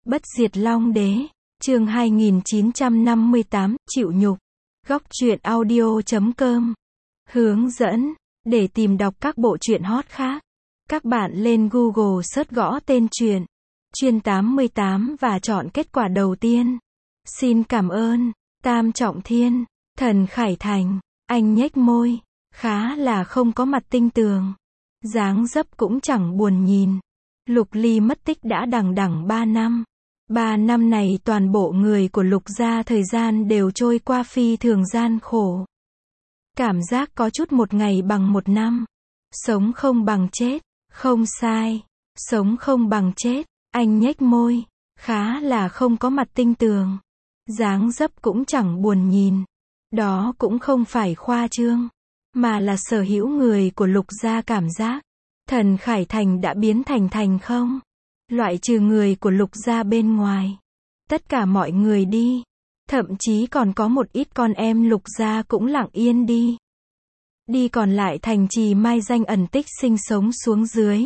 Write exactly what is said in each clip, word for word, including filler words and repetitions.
Bất diệt Long Đế, chương hai nghìn chín trăm năm mươi tám, chịu nhục. Góc truyện audio chấm com. Hướng dẫn, để tìm đọc các bộ truyện hot khác, các bạn lên Google search gõ tên truyện, Chuyên tám mươi tám và chọn kết quả đầu tiên. Xin cảm ơn, Tam Trọng Thiên, Thần Khải Thành, anh nhếch môi, khá là không có mặt tinh tường. Dáng dấp cũng chẳng buồn nhìn. Lục Ly mất tích đã đằng đẵng ba năm. Ba năm này toàn bộ người của Lục gia thời gian đều trôi qua phi thường gian khổ. Cảm giác có chút một ngày bằng một năm. Sống không bằng chết, không sai. Sống không bằng chết, anh nhếch môi, khá là không có mặt tinh tường. Dáng dấp cũng chẳng buồn nhìn. Đó cũng không phải khoa trương, mà là sở hữu người của Lục gia cảm giác. Thần Khải Thành đã biến thành thành không. Loại trừ người của Lục gia bên ngoài. Tất cả mọi người đi. Thậm chí còn có một ít con em Lục gia cũng lặng yên đi. Đi còn lại thành trì mai danh ẩn tích sinh sống xuống dưới.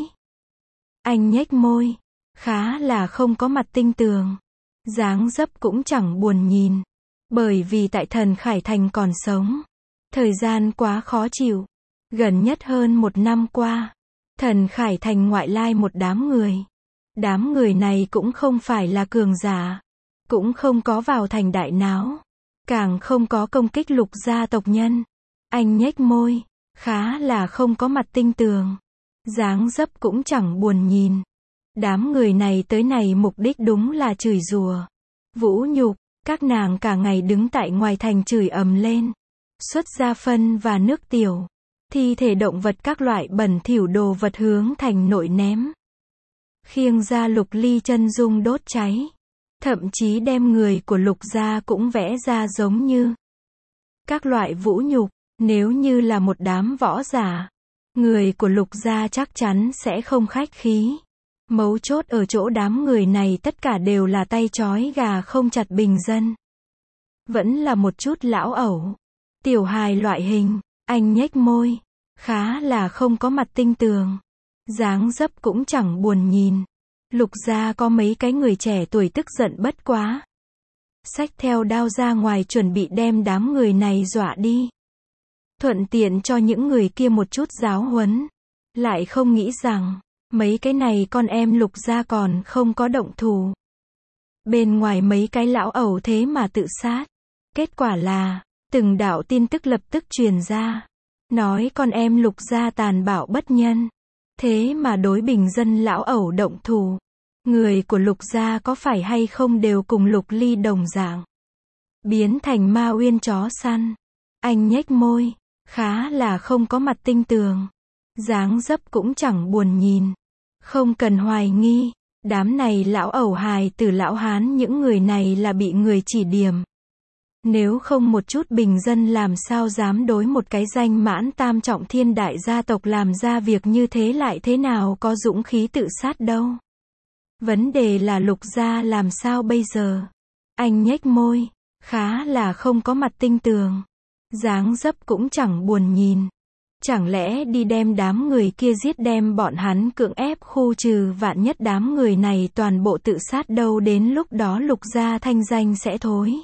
Anh nhếch môi, khá là không có mặt tinh tường. Dáng dấp cũng chẳng buồn nhìn. Bởi vì tại Thần Khải Thành còn sống. Thời gian quá khó chịu. Gần nhất hơn một năm qua. Thần Khải Thành ngoại lai một đám người. Đám người này cũng không phải là cường giả. Cũng không có vào thành đại náo. Càng không có công kích Lục gia tộc nhân. Anh nhếch môi, khá là không có mặt tinh tường. Dáng dấp cũng chẳng buồn nhìn. Đám người này tới này mục đích đúng là chửi rủa, vũ nhục. Các nàng cả ngày đứng tại ngoài thành chửi ầm lên. Xuất ra phân và nước tiểu. Thi thể động vật các loại bẩn thỉu đồ vật hướng thành nội ném. Khiêng ra Lục Ly chân dung đốt cháy. Thậm chí đem người của Lục gia cũng vẽ ra giống như các loại vũ nhục. Nếu như là một đám võ giả, người của Lục gia chắc chắn sẽ không khách khí. Mấu chốt ở chỗ đám người này tất cả đều là tay trói gà không chặt bình dân. Vẫn là một chút lão ẩu, tiểu hài loại hình. Anh nhếch môi, khá là không có mặt tinh tường. Dáng dấp cũng chẳng buồn nhìn. Lục gia có mấy cái người trẻ tuổi tức giận bất quá. Xách theo đao ra ngoài chuẩn bị đem đám người này dọa đi. Thuận tiện cho những người kia một chút giáo huấn. Lại không nghĩ rằng, mấy cái này con em Lục gia còn không có động thủ. Bên ngoài mấy cái lão ẩu thế mà tự sát. Kết quả là, từng đạo tin tức lập tức truyền ra. Nói con em Lục gia tàn bạo bất nhân. Thế mà đối bình dân lão ẩu động thủ. Người của Lục gia có phải hay không đều cùng Lục Ly đồng dạng. Biến thành ma uyên chó săn. Anh nhếch môi, khá là không có mặt tinh tường. Dáng dấp cũng chẳng buồn nhìn. Không cần hoài nghi, đám này lão ẩu hài từ lão hán những người này là bị người chỉ điểm. Nếu không một chút bình dân làm sao dám đối một cái danh mãn tam trọng thiên đại gia tộc làm ra việc như thế, lại thế nào có dũng khí tự sát đâu. Vấn đề là Lục gia làm sao bây giờ? Anh nhếch môi, khá là không có mặt tinh tường. Dáng dấp cũng chẳng buồn nhìn. Chẳng lẽ đi đem đám người kia giết, đem bọn hắn cưỡng ép khu trừ, vạn nhất đám người này toàn bộ tự sát đâu, đến lúc đó Lục gia thanh danh sẽ thối.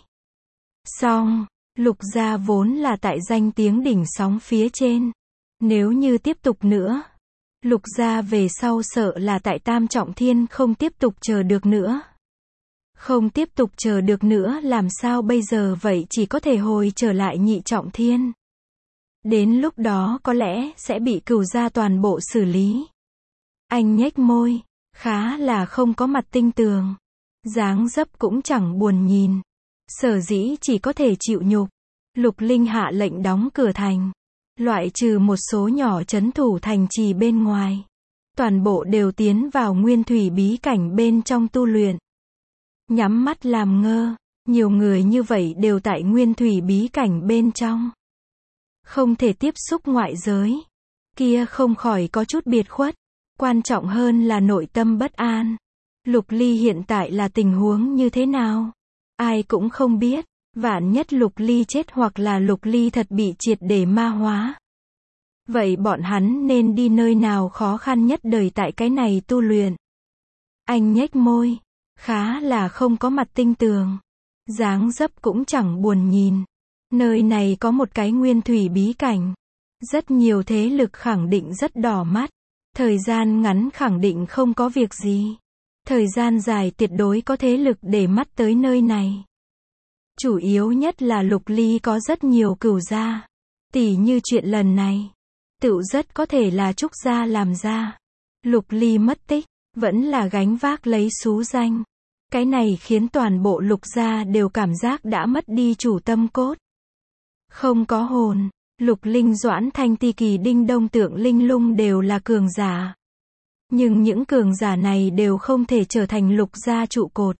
Xong, Lục gia vốn là tại danh tiếng đỉnh sóng phía trên. Nếu như tiếp tục nữa, Lục gia về sau sợ là tại tam trọng thiên không tiếp tục chờ được nữa. Không tiếp tục chờ được nữa làm sao bây giờ, vậy chỉ có thể hồi trở lại nhị trọng thiên. Đến lúc đó có lẽ sẽ bị Cửu gia toàn bộ xử lý. Anh nhếch môi, khá là không có mặt tinh tường. Dáng dấp cũng chẳng buồn nhìn. Sở dĩ chỉ có thể chịu nhục. Lục Linh hạ lệnh đóng cửa thành. Loại trừ một số nhỏ trấn thủ thành trì bên ngoài. Toàn bộ đều tiến vào nguyên thủy bí cảnh bên trong tu luyện. Nhắm mắt làm ngơ. Nhiều người như vậy đều tại nguyên thủy bí cảnh bên trong. Không thể tiếp xúc ngoại giới. Kia không khỏi có chút biệt khuất. Quan trọng hơn là nội tâm bất an. Lục Ly hiện tại là tình huống như thế nào? Ai cũng không biết. Vạn nhất Lục Ly chết hoặc là Lục Ly thật bị triệt để ma hóa. Vậy bọn hắn nên đi nơi nào khó khăn nhất đời tại cái này tu luyện? Anh nhếch môi, khá là không có mặt tinh tường. Dáng dấp cũng chẳng buồn nhìn. Nơi này có một cái nguyên thủy bí cảnh. Rất nhiều thế lực khẳng định rất đỏ mắt. Thời gian ngắn khẳng định không có việc gì. Thời gian dài tuyệt đối có thế lực để mắt tới nơi này. Chủ yếu nhất là Lục Ly có rất nhiều cửu gia. Tỉ như chuyện lần này. Tựu rất có thể là Trúc gia làm ra. Lục Ly mất tích, vẫn là gánh vác lấy xú danh. Cái này khiến toàn bộ Lục gia đều cảm giác đã mất đi chủ tâm cốt. Không có hồn. Lục Linh Doãn Thanh Ti Kỳ Đinh Đông Tượng Linh Lung đều là cường giả. Nhưng những cường giả này đều không thể trở thành Lục gia trụ cột.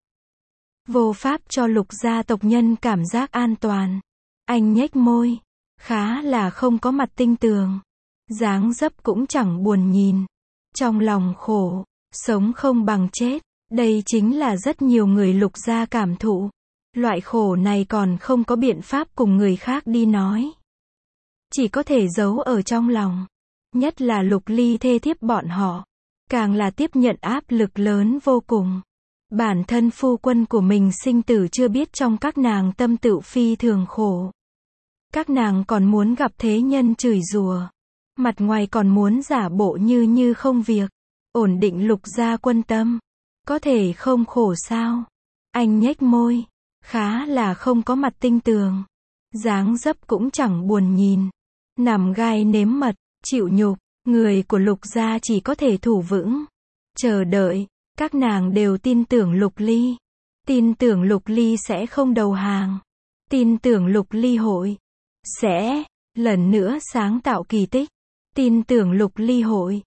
Vô pháp cho Lục gia tộc nhân cảm giác an toàn. Anh nhếch môi. Khá là không có mặt tinh tường. Dáng dấp cũng chẳng buồn nhìn. Trong lòng khổ. Sống không bằng chết. Đây chính là rất nhiều người Lục gia cảm thụ. Loại khổ này còn không có biện pháp cùng người khác đi nói. Chỉ có thể giấu ở trong lòng. Nhất là Lục Ly thê thiếp bọn họ. Càng là tiếp nhận áp lực lớn vô cùng. Bản thân phu quân của mình sinh tử chưa biết trong các nàng tâm tự phi thường khổ. Các nàng còn muốn gặp thế nhân chửi rủa. Mặt ngoài còn muốn giả bộ như như không việc. Ổn định Lục gia quân tâm. Có thể không khổ sao? Anh nhếch môi. Khá là không có mặt tinh tường. Dáng dấp cũng chẳng buồn nhìn. Nằm gai nếm mật, chịu nhục. Người của Lục gia chỉ có thể thủ vững. Chờ đợi. Các nàng đều tin tưởng Lục Ly. Tin tưởng Lục Ly sẽ không đầu hàng. Tin tưởng Lục Ly hội sẽ lần nữa sáng tạo kỳ tích. Tin tưởng Lục Ly hội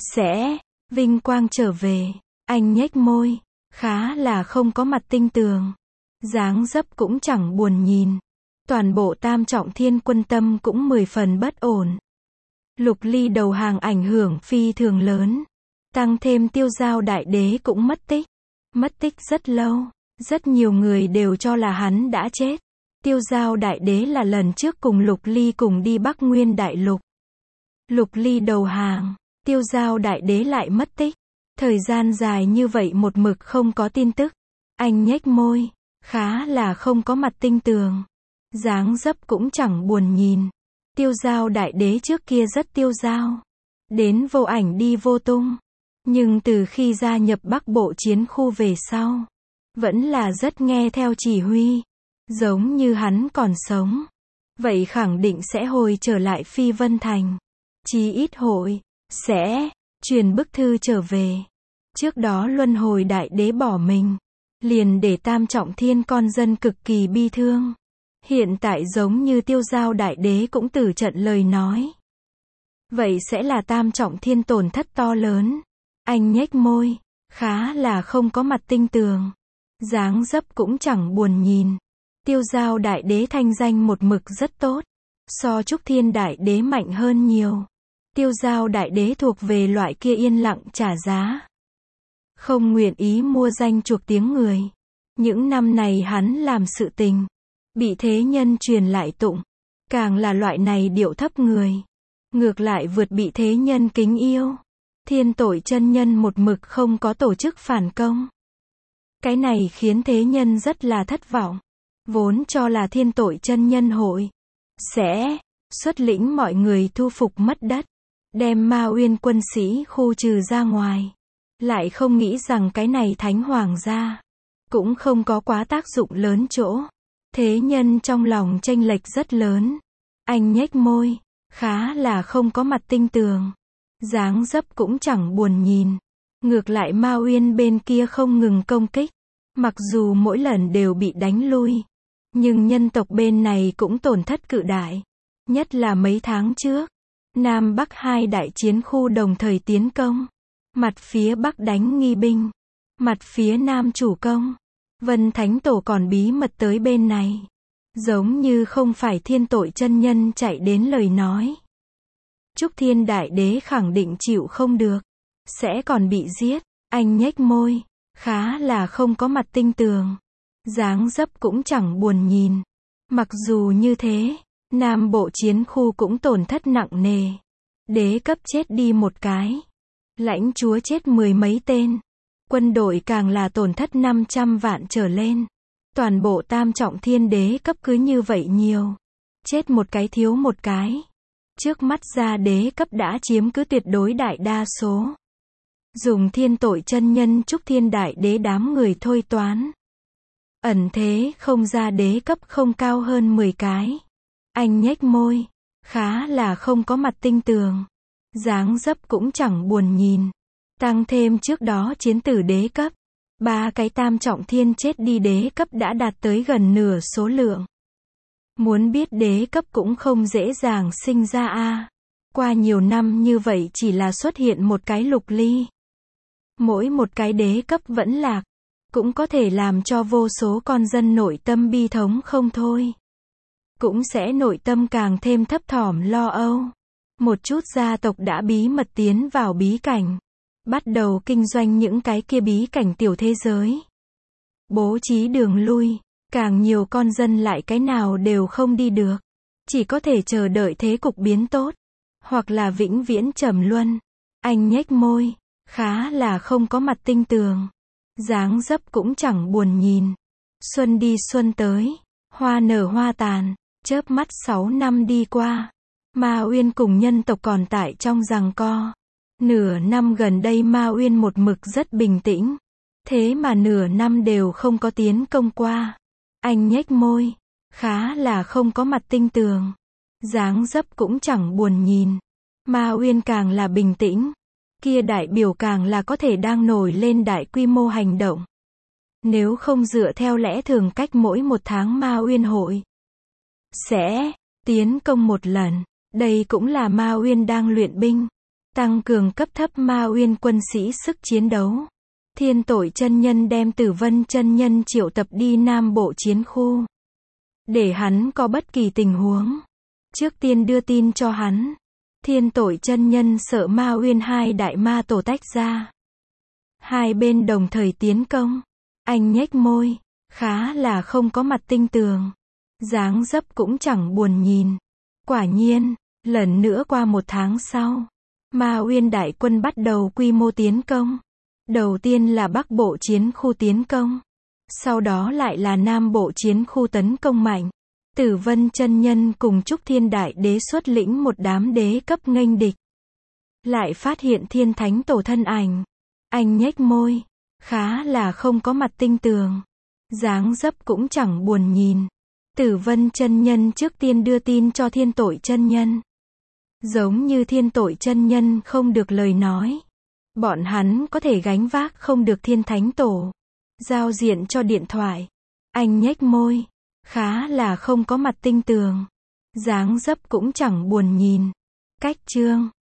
sẽ vinh quang trở về. Anh nhếch môi. Khá là không có mặt tinh tường. Dáng dấp cũng chẳng buồn nhìn. Toàn bộ Tam Trọng Thiên quân tâm cũng mười phần bất ổn. Lục Ly đầu hàng ảnh hưởng phi thường lớn. Tăng thêm Tiêu Giao Đại Đế cũng mất tích. Mất tích rất lâu. Rất nhiều người đều cho là hắn đã chết. Tiêu Giao Đại Đế là lần trước cùng Lục Ly cùng đi Bắc Nguyên Đại Lục. Lục Ly đầu hàng. Tiêu Giao Đại Đế lại mất tích. Thời gian dài như vậy một mực không có tin tức. Anh nhếch môi. Khá là không có mặt tinh tường. Dáng dấp cũng chẳng buồn nhìn. Tiêu Giao Đại Đế trước kia rất tiêu dao. Đến vô ảnh đi vô tung. Nhưng từ khi gia nhập Bắc Bộ chiến khu về sau. Vẫn là rất nghe theo chỉ huy. Giống như hắn còn sống. Vậy khẳng định sẽ hồi trở lại Phi Vân Thành. Chí ít hội sẽ truyền bức thư trở về. Trước đó Luân Hồi Đại Đế bỏ mình. Liền để Tam Trọng Thiên con dân cực kỳ bi thương. Hiện tại giống như Tiêu Giao Đại Đế cũng từ trận lời nói. Vậy sẽ là Tam Trọng Thiên tổn thất to lớn. Anh nhếch môi. Khá là không có mặt tinh tường. Dáng dấp cũng chẳng buồn nhìn. Tiêu Giao Đại Đế thanh danh một mực rất tốt. So Trúc Thiên Đại Đế mạnh hơn nhiều. Tiêu Giao Đại Đế thuộc về loại kia yên lặng trả giá. Không nguyện ý mua danh chuộc tiếng người. Những năm này hắn làm sự tình. Bị thế nhân truyền lại tụng. Càng là loại này điệu thấp người. Ngược lại vượt bị thế nhân kính yêu. Thiên Tội chân nhân một mực không có tổ chức phản công. Cái này khiến thế nhân rất là thất vọng. Vốn cho là Thiên Tội chân nhân hội sẽ xuất lĩnh mọi người thu phục mất đất. Đem Ma Uyên quân sĩ khu trừ ra ngoài. Lại không nghĩ rằng cái này Thánh Hoàng gia cũng không có quá tác dụng lớn chỗ. Thế nhân trong lòng chênh lệch rất lớn. Anh nhếch môi. Khá là không có mặt tinh tường. Dáng dấp cũng chẳng buồn nhìn. Ngược lại Ma Uyên bên kia không ngừng công kích. Mặc dù mỗi lần đều bị đánh lui. Nhưng nhân tộc bên này cũng tổn thất cự đại. Nhất là mấy tháng trước. Nam Bắc hai đại chiến khu đồng thời tiến công. Mặt phía Bắc đánh nghi binh. Mặt phía Nam chủ công. Vân Thánh Tổ còn bí mật tới bên này. Giống như không phải Thiên Tội chân nhân chạy đến lời nói. Trúc Thiên Đại Đế khẳng định chịu không được. Sẽ còn bị giết. Anh nhếch môi. Khá là không có mặt tinh tường. Dáng dấp cũng chẳng buồn nhìn. Mặc dù như thế, Nam Bộ chiến khu cũng tổn thất nặng nề. Đế cấp chết đi một cái. Lãnh chúa chết mười mấy tên. Quân đội càng là tổn thất năm trăm vạn trở lên. Toàn bộ tam trọng thiên đế cấp cứ như vậy nhiều. Chết một cái thiếu một cái. Trước mắt ra đế cấp đã chiếm cứ tuyệt đối đại đa số. Dùng thiên tội chân nhân chúc thiên đại đế đám người thôi toán. Ẩn thế không ra đế cấp không cao hơn mười cái. Anh nhếch môi. Khá là không có mặt tinh tường. Dáng dấp cũng chẳng buồn nhìn. Tăng thêm trước đó chiến tử đế cấp. Ba cái tam trọng thiên chết đi đế cấp đã đạt tới gần nửa số lượng. Muốn biết đế cấp cũng không dễ dàng sinh ra a. Qua nhiều năm như vậy chỉ là xuất hiện một cái lục ly. Mỗi một cái đế cấp vẫn lạc. Cũng có thể làm cho vô số con dân nội tâm bi thống không thôi. Cũng sẽ nội tâm càng thêm thấp thỏm lo âu. Một chút gia tộc đã bí mật tiến vào bí cảnh. Bắt đầu kinh doanh những cái kia bí cảnh tiểu thế giới. Bố trí đường lui. Càng nhiều con dân lại cái nào đều không đi được. Chỉ có thể chờ đợi thế cục biến tốt. Hoặc là vĩnh viễn trầm luân. Anh nhếch môi. Khá là không có mặt tinh tường. Dáng dấp cũng chẳng buồn nhìn. Xuân đi xuân tới. Hoa nở hoa tàn. Chớp mắt sáu năm đi qua. Ma Uyên cùng nhân tộc còn tại trong giằng co. Nửa năm gần đây Ma Uyên một mực rất bình tĩnh. Thế mà nửa năm đều không có tiến công qua. Anh nhếch môi. Khá là không có mặt tinh tường. Dáng dấp cũng chẳng buồn nhìn. Ma Uyên càng là bình tĩnh. Kia đại biểu càng là có thể đang nổi lên đại quy mô hành động. Nếu không dựa theo lẽ thường cách mỗi một tháng Ma Uyên hội sẽ tiến công một lần. Đây cũng là Ma Uyên đang luyện binh. Tăng cường cấp thấp Ma Uyên quân sĩ sức chiến đấu. Thiên tội chân nhân đem Tử Vân chân nhân triệu tập đi Nam Bộ chiến khu. Để hắn có bất kỳ tình huống. Trước tiên đưa tin cho hắn. Thiên tội chân nhân sợ Ma Uyên hai đại ma tổ tách ra. Hai bên đồng thời tiến công. Anh nhếch môi. Khá là không có mặt tinh tường. Dáng dấp cũng chẳng buồn nhìn. Quả nhiên, lần nữa qua một tháng sau. Ma Uyên đại quân bắt đầu quy mô tiến công. Đầu tiên là Bắc Bộ chiến khu tiến công. Sau đó lại là Nam Bộ chiến khu tấn công mạnh. Tử Vân chân nhân cùng Trúc Thiên đại đế xuất lĩnh một đám đế cấp nghênh địch. Lại phát hiện Thiên Thánh tổ thân ảnh. Anh nhếch môi. Khá là không có mặt tinh tường. Dáng dấp cũng chẳng buồn nhìn. Tử Vân chân nhân trước tiên đưa tin cho Thiên tội chân nhân. Giống như Thiên tội chân nhân không được lời nói. Bọn hắn có thể gánh vác không được Thiên Thánh tổ. Giao diện cho điện thoại. Anh nhếch môi. Khá là không có mặt tinh tường. Dáng dấp cũng chẳng buồn nhìn. Cách chương.